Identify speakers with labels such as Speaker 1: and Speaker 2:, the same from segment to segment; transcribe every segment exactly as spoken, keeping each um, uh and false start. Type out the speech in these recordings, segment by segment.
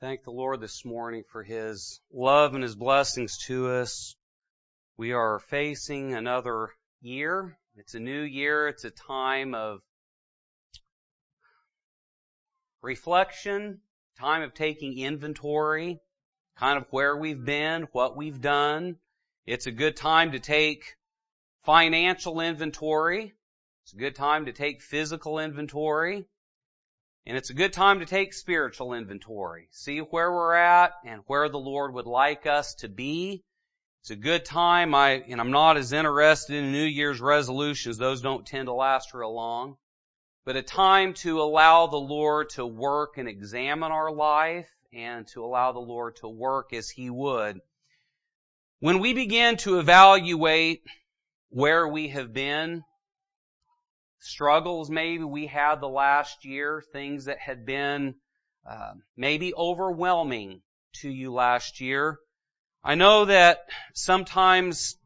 Speaker 1: Thank the Lord this morning for His love and His blessings to us. We are facing another year. It's a new year. It's a time of reflection, time of taking inventory, kind of where we've been, what we've done. It's a good time to take financial inventory. It's a good time to take physical inventory. And it's a good time to take spiritual inventory. See where we're at and where the Lord would like us to be. It's a good time. I, and I'm not as interested in New Year's resolutions. Those don't tend to last real long. But a time to allow the Lord to work and examine our life and to allow the Lord to work as He would. When we begin to evaluate where we have been, struggles maybe we had the last year, things that had been uh, maybe overwhelming to you last year. I know that sometimes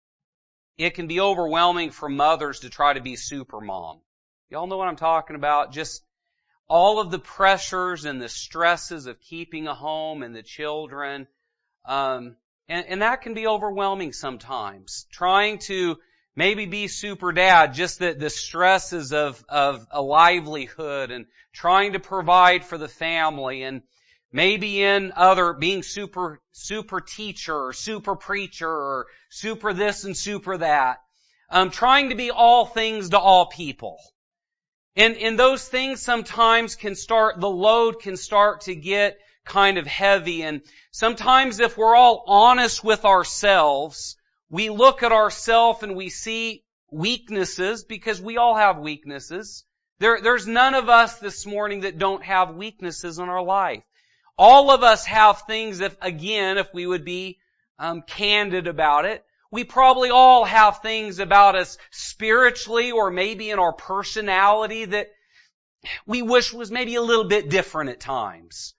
Speaker 1: it can be overwhelming for mothers to try to be super mom. Y'all know what I'm talking about? Just all of the pressures and the stresses of keeping a home and the children. Um, and, and that can be overwhelming sometimes. Trying to maybe be super dad, just the, the stresses of, of a livelihood and trying to provide for the family, and maybe in other, being super, super teacher or super preacher or super this and super that. Um, trying to be all things to all people. And, and those things sometimes can start, the load can start to get kind of heavy. And sometimes if we're all honest with ourselves, we look at ourselves and we see weaknesses, because we all have weaknesses. There, there's none of us this morning that don't have weaknesses in our life. All of us have things, if, again, if we would be um, candid about it, we probably all have things about us spiritually or maybe in our personality that we wish was maybe a little bit different at times.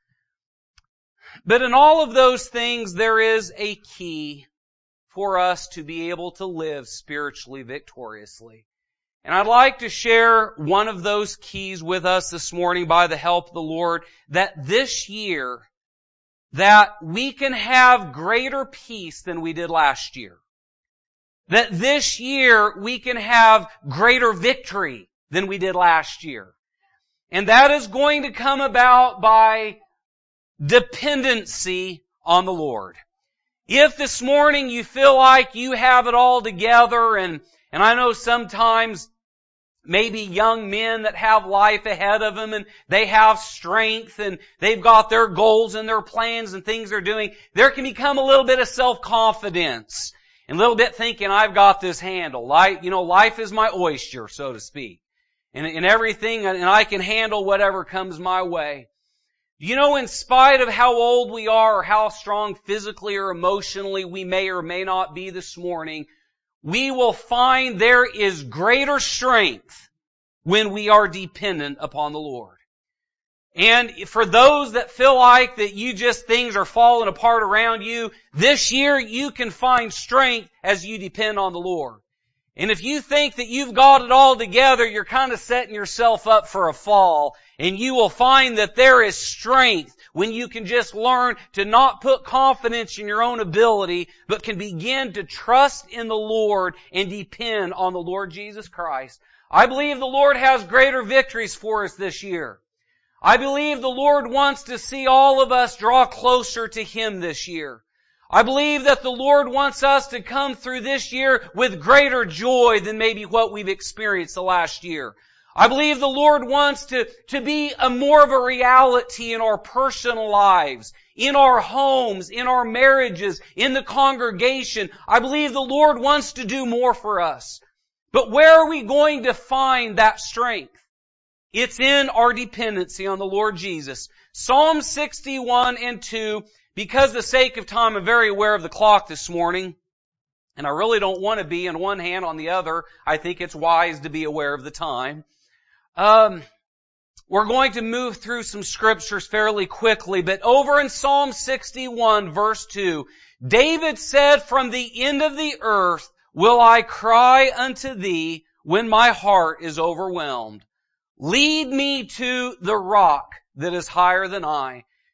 Speaker 1: But in all of those things, there is a key for us to be able to live spiritually victoriously. And I'd like to share one of those keys with us this morning by the help of the Lord, that this year, that we can have greater peace than we did last year. That this year we can have greater victory than we did last year. And that is going to come about by dependency on the Lord. If this morning you feel like you have it all together, and, and I know sometimes maybe young men that have life ahead of them and they have strength and they've got their goals and their plans and things they're doing, there can become a little bit of self-confidence and a little bit thinking, I've got this handled. Life, you know, life is my oyster, so to speak. And, and everything, and I can handle whatever comes my way. You know, in spite of how old we are or how strong physically or emotionally we may or may not be this morning, we will find there is greater strength when we are dependent upon the Lord. And for those that feel like that you just, things are falling apart around you, this year you can find strength as you depend on the Lord. And if you think that you've got it all together, you're kind of setting yourself up for a fall. And you will find that there is strength when you can just learn to not put confidence in your own ability, but can begin to trust in the Lord and depend on the Lord Jesus Christ. I believe the Lord has greater victories for us this year. I believe the Lord wants to see all of us draw closer to Him this year. I believe that the Lord wants us to come through this year with greater joy than maybe what we've experienced the last year. I believe the Lord wants to, to be a more of a reality in our personal lives, in our homes, in our marriages, in the congregation. I believe the Lord wants to do more for us. But where are we going to find that strength? It's in our dependency on the Lord Jesus. Psalm sixty-one and two, because the sake of time, I'm very aware of the clock this morning, and I really don't want to be in one hand on the other. I think it's wise to be aware of the time. Um, we're going to move through some scriptures fairly quickly, but over in Psalm sixty-one verse two, David said, "From the end of the earth will I cry unto thee when my heart is overwhelmed. Lead me to the rock that is higher than I,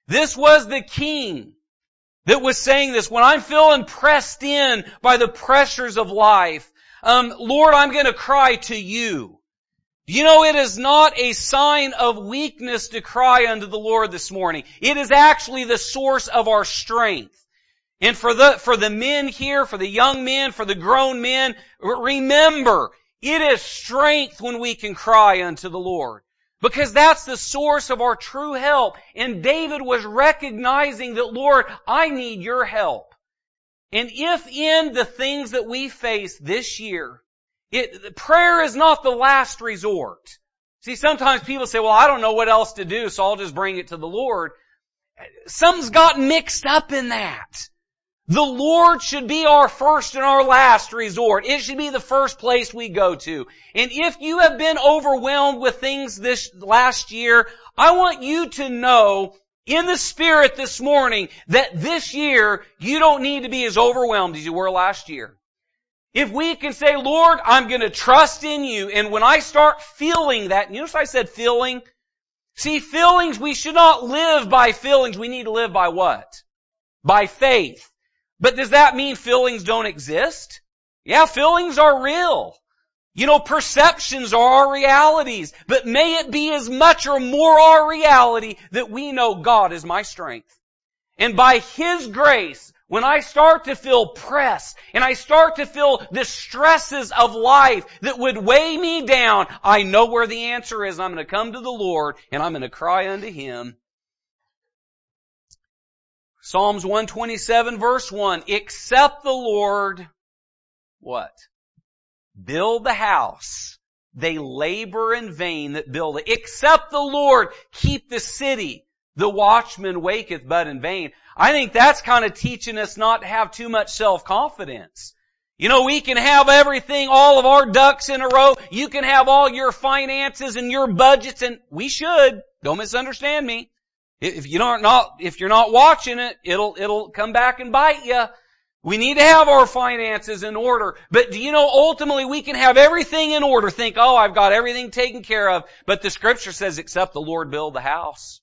Speaker 1: This was the king that was saying this. When I'm feeling pressed in by the pressures of life, um, Lord, I'm going to cry to you. You know, it is not a sign of weakness to cry unto the Lord this morning. It is actually the source of our strength. And for the, for the men here, for the young men, for the grown men, remember, it is strength when we can cry unto the Lord. Because that's the source of our true help. And David was recognizing that, Lord, I need your help. And if in the things that we face this year, It, prayer is not the last resort. See, sometimes people say, well, I don't know what else to do, so I'll just bring it to the Lord. Something's gotten mixed up in that. The Lord should be our first and our last resort. It should be the first place we go to. And if you have been overwhelmed with things this last year, I want you to know in the Spirit this morning that this year you don't need to be as overwhelmed as you were last year. If we can say, Lord, I'm going to trust in you, and when I start feeling that, and you notice I said feeling? See, feelings, we should not live by feelings. We need to live by what? By faith. But does that mean feelings don't exist? Yeah, feelings are real. You know, perceptions are our realities. But may it be as much or more our reality that we know God is my strength. And by His grace, when I start to feel pressed and I start to feel the stresses of life that would weigh me down, I know where the answer is. I'm going to come to the Lord and I'm going to cry unto Him. Psalms one twenty-seven verse one, except the Lord, what? Build the house. They labor in vain that build it. Except the Lord keep the city. The watchman waketh but in vain. I think that's kind of teaching us not to have too much self-confidence. You know, we can have everything, all of our ducks in a row. You can have all your finances and your budgets, and we should. Don't misunderstand me. If you don't not, if you're not watching it, it'll, it'll come back and bite you. We need to have our finances in order. But do you know, ultimately we can have everything in order. Think, oh, I've got everything taken care of. But the Scripture says, except the Lord build the house.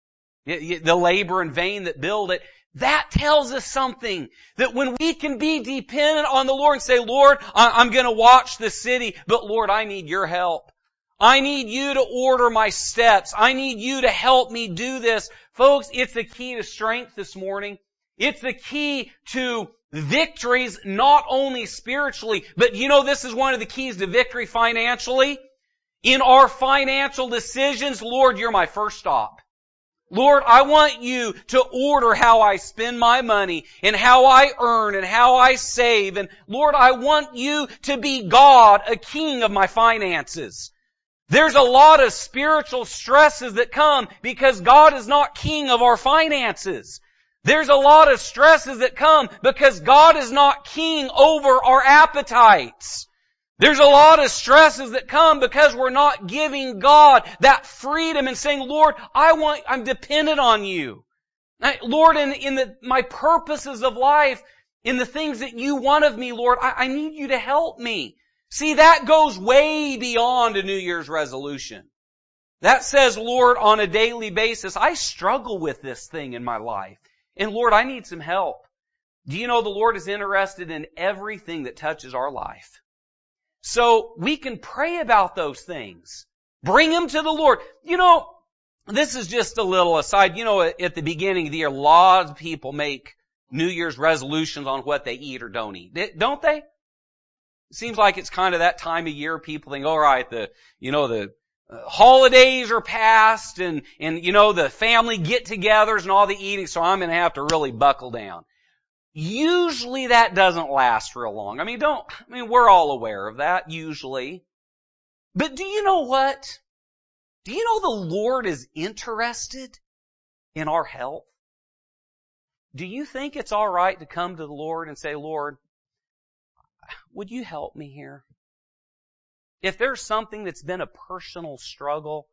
Speaker 1: The labor in vain that build it. That tells us something. That when we can be dependent on the Lord and say, Lord, I'm going to watch the city, but Lord, I need your help. I need you to order my steps. I need you to help me do this. Folks, it's the key to strength this morning. It's the key to victories, not only spiritually, but you know this is one of the keys to victory financially. In our financial decisions, Lord, you're my first stop. Lord, I want you to order how I spend my money and how I earn and how I save. And Lord, I want you to be God, a king of my finances. There's a lot of spiritual stresses that come because God is not king of our finances. There's a lot of stresses that come because God is not king over our appetites. There's a lot of stresses that come because we're not giving God that freedom and saying, Lord, I want, I'm dependent on you. Lord, in, in the, my purposes of life, in the things that you want of me, Lord, I, I need you to help me. See, that goes way beyond a New Year's resolution. That says, Lord, on a daily basis, I struggle with this thing in my life. And Lord, I need some help. Do you know the Lord is interested in everything that touches our life? So we can pray about those things. Bring them to the Lord. You know, this is just a little aside. You know, at the beginning of the year, a lot of people make New Year's resolutions on what they eat or don't eat. Don't they? It seems like it's kind of that time of year people think, all right, the, you know, the uh, holidays are past and, and, you know, the family get-togethers and all the eating, so I'm going to have to really buckle down. Usually that doesn't last real long. I mean, don't, I mean, we're all aware of that, usually. But do you know what? Do you know the Lord is interested in our health? Do you think it's all right to come to the Lord and say, Lord, would you help me here? If there's something that's been a personal struggle,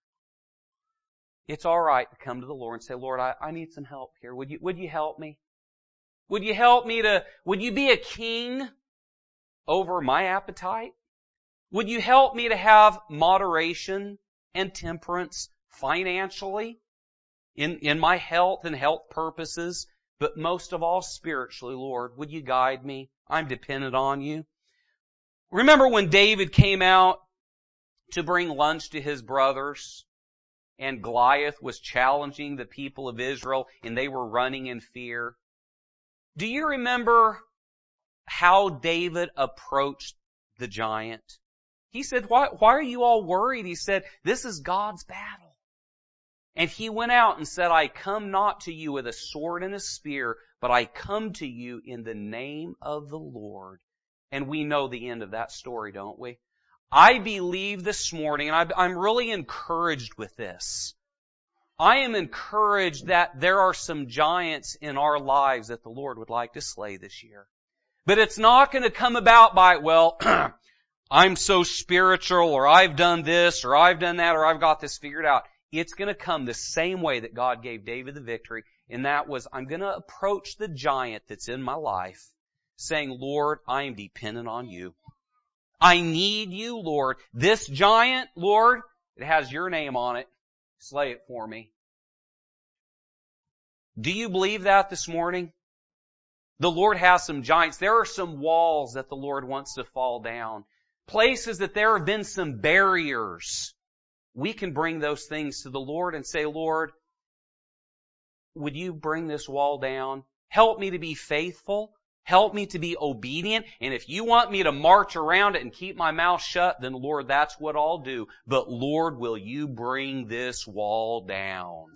Speaker 1: it's all right to come to the Lord and say, Lord, I, I need some help here. Would you, would you help me? Would you help me to, would you be a king over my appetite? Would you help me to have moderation and temperance financially? in, in my health and health purposes, but most of all spiritually, Lord, would you guide me? I'm dependent on you. Remember when David came out to bring lunch to his brothers, and Goliath was challenging the people of Israel, and they were running in fear? Do you remember how David approached the giant? He said, why, why are you all worried? He said, this is God's battle. And he went out and said, I come not to you with a sword and a spear, but I come to you in the name of the Lord. And we know the end of that story, don't we? I believe this morning, and I'm really encouraged with this. I am encouraged that there are some giants in our lives that the Lord would like to slay this year. But it's not going to come about by, well, I'm so spiritual, or I've done this, or I've done that, or I've got this figured out. It's going to come the same way that God gave David the victory, and that was, I'm going to approach the giant that's in my life, saying, Lord, I am dependent on you. I need you, Lord. This giant, Lord, it has your name on it. Slay it for me. Do you believe that this morning? The Lord has some giants. There are some walls that the Lord wants to fall down. Places that there have been some barriers. We can bring those things to the Lord and say, Lord, would you bring this wall down? Help me to be faithful. Help me to be obedient. And if you want me to march around it and keep my mouth shut, then Lord, that's what I'll do. But Lord, will you bring this wall down?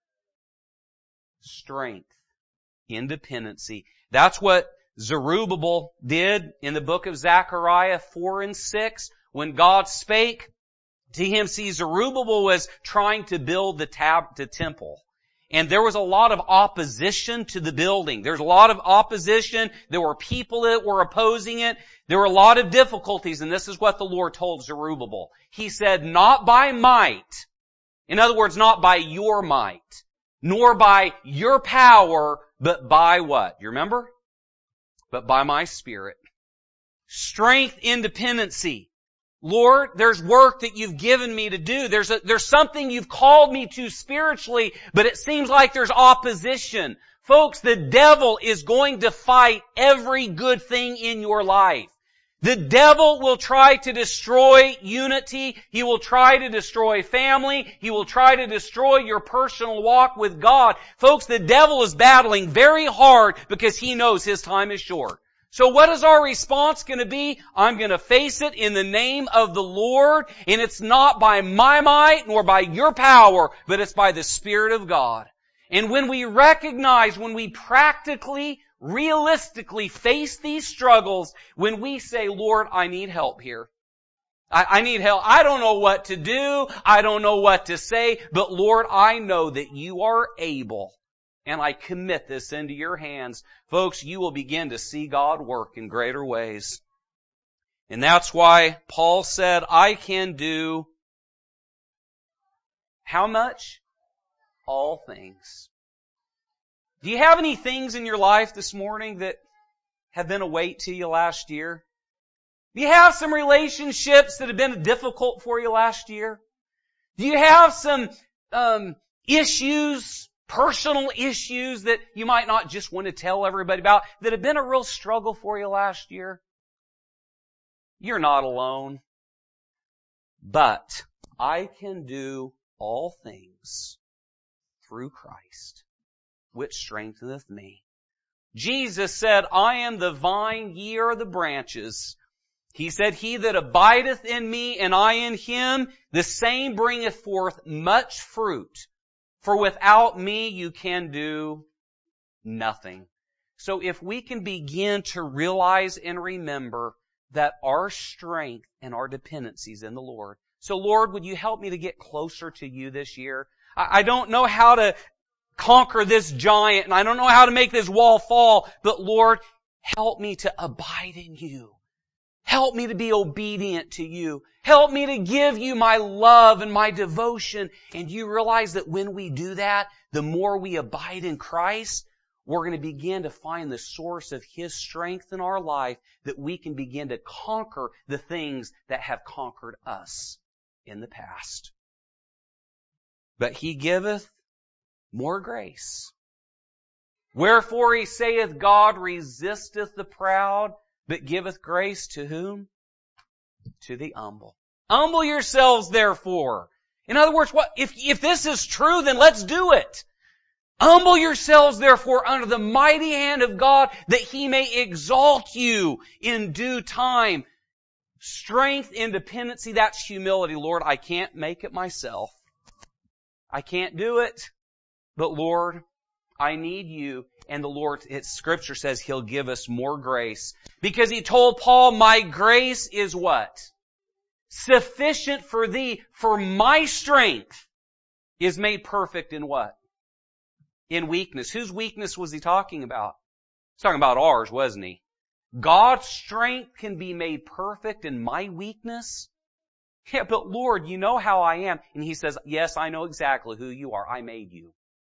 Speaker 1: Strength. Independency. That's what Zerubbabel did in the book of Zechariah four and six. When God spake to him, see, Zerubbabel was trying to build the tab, the temple. And there was a lot of opposition to the building. There's a lot of opposition. There were people that were opposing it. There were a lot of difficulties, and this is what the Lord told Zerubbabel. He said, not by might. In other words, not by your might, nor by your power, but by what? You remember? But by my Spirit. Strength, independency. Lord, there's work that you've given me to do. There's a, there's something you've called me to spiritually, but it seems like there's opposition. Folks, the devil is going to fight every good thing in your life. The devil will try to destroy unity. He will try to destroy family. He will try to destroy your personal walk with God. Folks, the devil is battling very hard because he knows his time is short. So what is our response going to be? I'm going to face it in the name of the Lord, and it's not by my might nor by your power, but it's by the Spirit of God. And when we recognize, when we practically, realistically face these struggles, when we say, Lord, I need help here. I, I need help. I don't know what to do. I don't know what to say, but Lord, I know that you are able. And I commit this into your hands. Folks, you will begin to see God work in greater ways. And that's why Paul said, I can do how much? All things. Do you have any things in your life this morning that have been a weight to you last year? Do you have some relationships that have been difficult for you last year? Do you have some um, issues, personal issues that you might not just want to tell everybody about that have been a real struggle for you last year? You're not alone. But I can do all things through Christ, which strengtheneth me. Jesus said, I am the vine, ye are the branches. He said, he that abideth in me and I in him, the same bringeth forth much fruit. For without me you can do nothing. So if we can begin to realize and remember that our strength and our dependency is in the Lord. So Lord, would you help me to get closer to you this year? I don't know how to conquer this giant, and I don't know how to make this wall fall, but Lord, help me to abide in you. Help me to be obedient to you. Help me to give you my love and my devotion. And you realize that when we do that, the more we abide in Christ, we're going to begin to find the source of His strength in our life, that we can begin to conquer the things that have conquered us in the past. But He giveth more grace. Wherefore he saith, God resisteth the proud, but giveth grace to whom? To the humble. Humble yourselves therefore. In other words, what, if, if this is true, then let's do it. Humble yourselves therefore under the mighty hand of God, that He may exalt you in due time. Strength, independency, that's humility. Lord, I can't make it myself. I can't do it. But Lord, I need you. And the Lord, it's, Scripture says He'll give us more grace. Because He told Paul, my grace is what? Sufficient for thee, for my strength is made perfect in what? In weakness. Whose weakness was He talking about? He's talking about ours, wasn't He? God's strength can be made perfect in my weakness. Yeah, but Lord, you know how I am. And He says, yes, I know exactly who you are. I made you.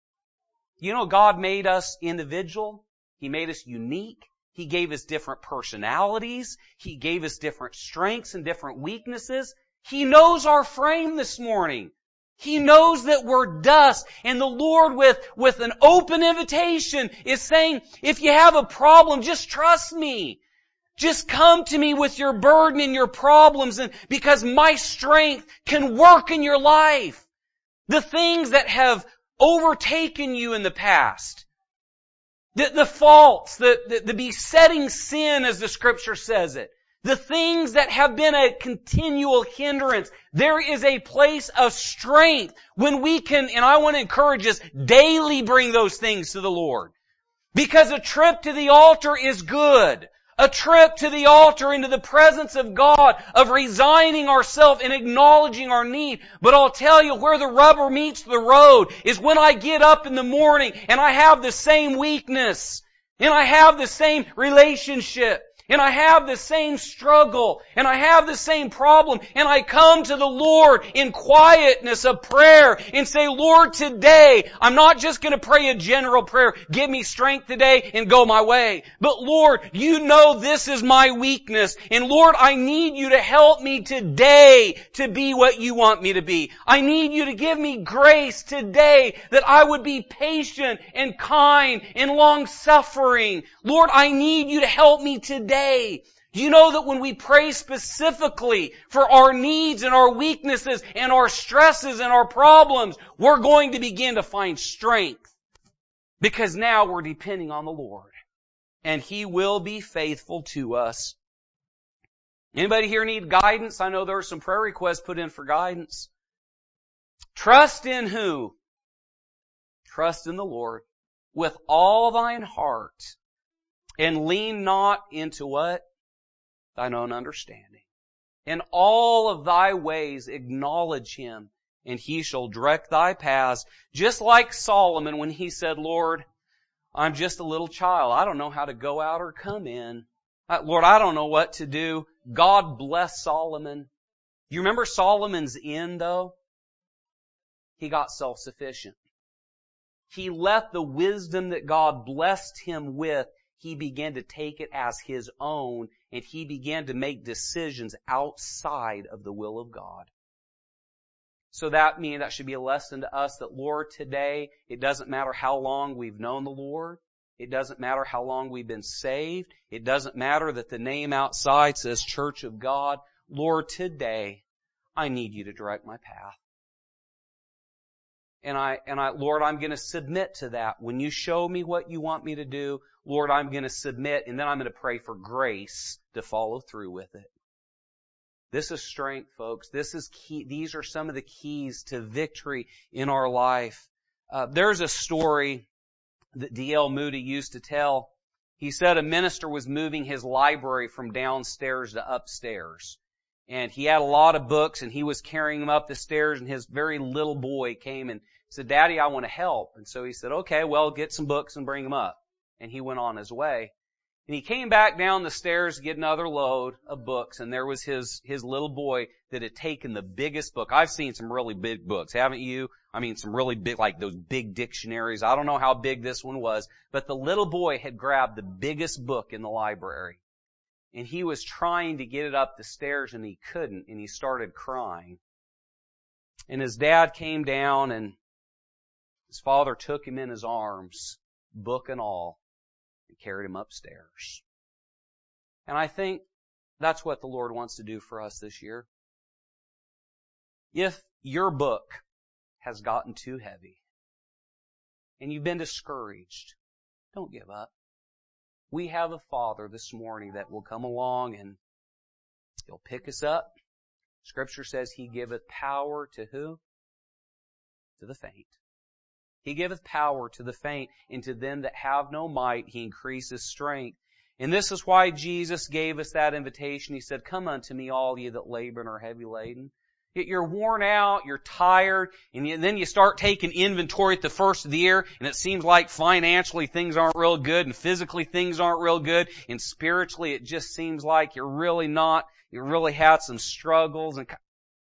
Speaker 1: You know, God made us individual. He made us unique. He gave us different personalities. He gave us different strengths and different weaknesses. He knows our frame this morning. He knows that we're dust. And the Lord, with, with an open invitation, is saying, if you have a problem, just trust me. Just come to me with your burden and your problems, and because my strength can work in your life. The things that have overtaken you in the past, the, the faults, the, the, the besetting sin, as the Scripture says it, the things that have been a continual hindrance, there is a place of strength when we can, and I want to encourage us, daily bring those things to the Lord. Because a trip to the altar is good. A trip to the altar into the presence of God, of resigning ourselves and acknowledging our need. But I'll tell you, where the rubber meets the road is when I get up in the morning and I have the same weakness, and I have the same relationship, and I have the same struggle, and I have the same problem, and I come to the Lord in quietness of prayer and say, Lord, today, I'm not just going to pray a general prayer, give me strength today and go my way. But Lord, you know this is my weakness, and Lord, I need you to help me today to be what you want me to be. I need you to give me grace today that I would be patient and kind and long-suffering. Lord, I need you to help me today. Do you know that when we pray specifically for our needs and our weaknesses and our stresses and our problems, we're going to begin to find strength? Because now we're depending on the Lord. And He will be faithful to us. Anybody here need guidance? I know there are some prayer requests put in for guidance. Trust in who? Trust in the Lord with all thine heart. And lean not into what? Thine own understanding. In all of thy ways acknowledge Him, and He shall direct thy paths. Just like Solomon when he said, Lord, I'm just a little child. I don't know how to go out or come in. Lord, I don't know what to do. God bless Solomon. You remember Solomon's end, though? He got self-sufficient. He let the wisdom that God blessed him with, he began to take it as his own, and he began to make decisions outside of the will of God. So that means that should be a lesson to us that, Lord, today, it doesn't matter how long we've known the Lord. It doesn't matter how long we've been saved. It doesn't matter that the name outside says Church of God. Lord, today, I need you to direct my path. And I, and I, Lord, I'm going to submit to that. When you show me what you want me to do, Lord, I'm going to submit, and then I'm going to pray for grace to follow through with it. This is strength, folks. This is key. These are some of the keys to victory in our life. Uh, there's a story that D L Moody used to tell. He said a minister was moving his library from downstairs to upstairs. And he had a lot of books, and he was carrying them up the stairs, and his very little boy came and said, Daddy, I want to help. And so he said, okay, well, get some books and bring them up. And he went on his way. And he came back down the stairs to get another load of books, and there was his, his little boy that had taken the biggest book. I've seen some really big books, haven't you? I mean, some really big, like those big dictionaries. I don't know how big this one was, but the little boy had grabbed the biggest book in the library. And he was trying to get it up the stairs, and he couldn't, and he started crying. And his dad came down and His father took him in his arms, book and all, and carried him upstairs. And I think that's what the Lord wants to do for us this year. If your book has gotten too heavy and you've been discouraged, don't give up. We have a Father this morning that will come along and He'll pick us up. Scripture says He giveth power to who? To the faint. He giveth power to the faint, and to them that have no might He increases strength. And this is why Jesus gave us that invitation. He said, come unto me, all ye that labor and are heavy laden. You're worn out, you're tired, and you, then you start taking inventory at the first of the year, and it seems like financially things aren't real good, and physically things aren't real good, and spiritually it just seems like you're really not, you really had some struggles. And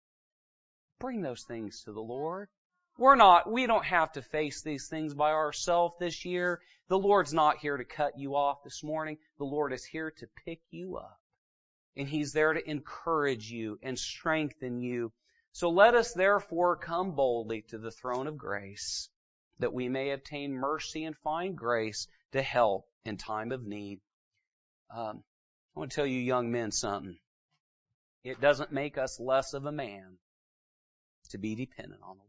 Speaker 1: bring those things to the Lord. We're not, we don't have to face these things by ourselves this year. The Lord's not here to cut you off this morning. The Lord is here to pick you up. And He's there to encourage you and strengthen you. So let us therefore come boldly to the throne of grace, that we may obtain mercy and find grace to help in time of need. Um, I want to tell you young men something. It doesn't make us less of a man to be dependent on the Lord.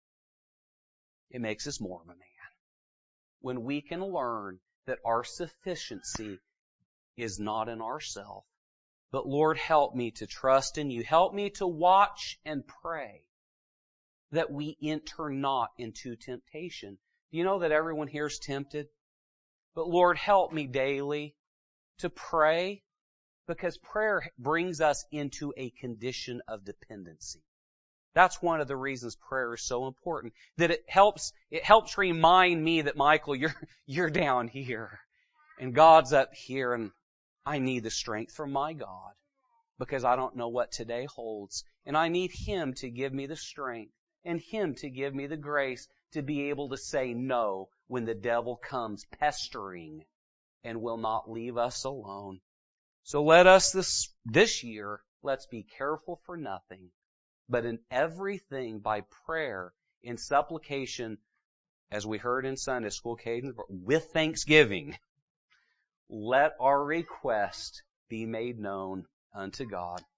Speaker 1: It makes us more of a man. When we can learn that our sufficiency is not in ourselves, but Lord, help me to trust in You. Help me to watch and pray that we enter not into temptation. Do you know that everyone here is tempted? But Lord, help me daily to pray, because prayer brings us into a condition of dependency. That's one of the reasons prayer is so important. That it helps, it helps remind me that, Michael, you're, you're down here. And God's up here, and I need the strength from my God. Because I don't know what today holds. And I need Him to give me the strength. And Him to give me the grace to be able to say no when the devil comes pestering and will not leave us alone. So let us this, this year, let's be careful for nothing, but in everything by prayer, in supplication, as we heard in Sunday school, Caden, with thanksgiving, let our request be made known unto God.